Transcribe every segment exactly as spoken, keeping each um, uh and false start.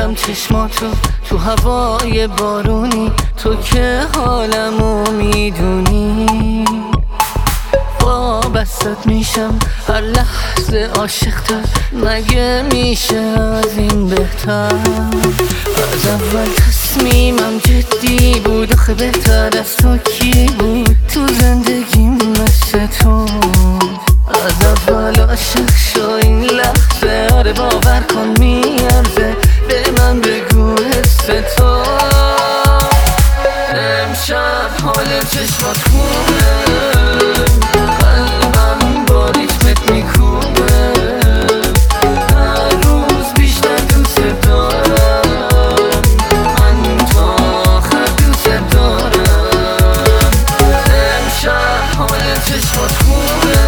میبینم چشماتو تو هوای بارونی، تو که حالمو میدونی. وابستت میشم هر لحظه عاشق‌تر، مگه میشه از این بهتر؟ از اول تصمیمم جدی بود، آخه بهتر از تو کی بود تو زندگیم مثل تو؟ از اول عاشق شو این لحظه، آره باور کن میارزه، به من بگو حس تو. امشب حال چشمات خوبه، قلبم با ریتمت میکوبه، هر روز بیشتر دوست دارم، من تا آخر دوست دارم. امشب حال چشمات خوبه،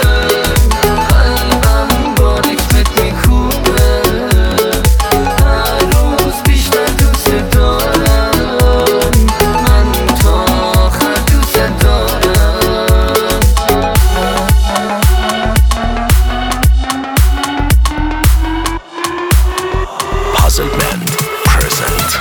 قلبم با ریتمت میکوبه، هر روز بیشتر دوست دارم، من تا آخر دوست دارم. Puzzle Band present.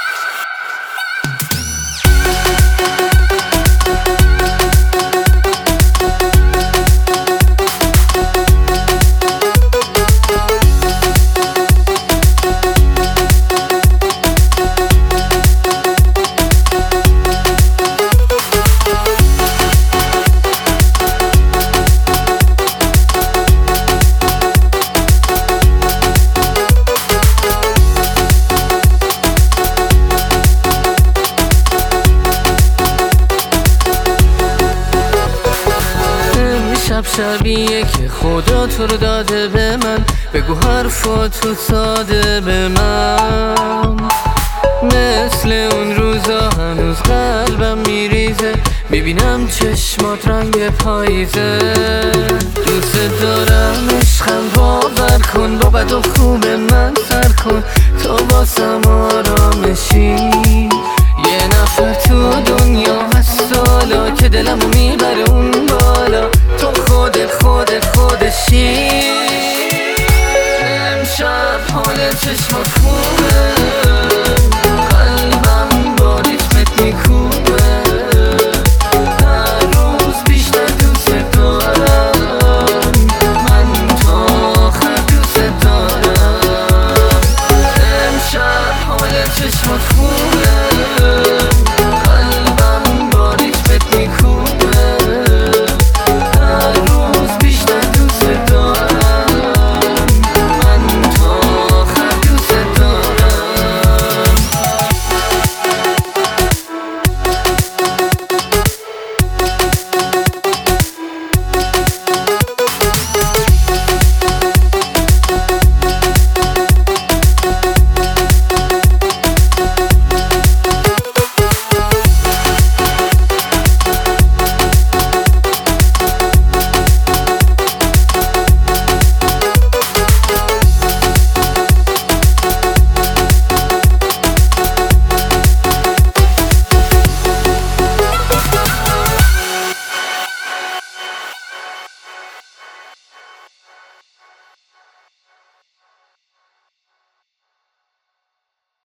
شب شبیه که خدا تو رو داده به من، بگو حرفاتو ساده به من. مثل اون روزا هنوز قلبم میریزه، میبینم چشمات رنگ پاییزه. دوست دارم عشقم، باور کن، با بد و خوب من سر کن، تو واسم آرامشی. یه نفر تو دنیا هست حالا که دلمو میبره اون بالا، تو خودت خودت خودشی. امشب حال چشمات